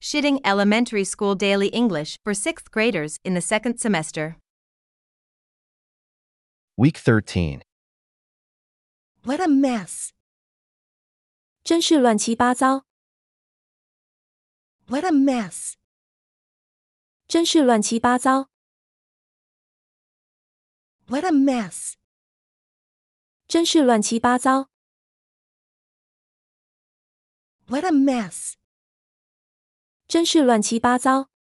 Shitting Elementary School Daily English for 6th graders in the second semester. Week 13. What a mess. 真是乱七八糟， What a mess. 真是乱七八糟， What a mess. 真是乱七八糟， What a mess. 真是乱七八糟。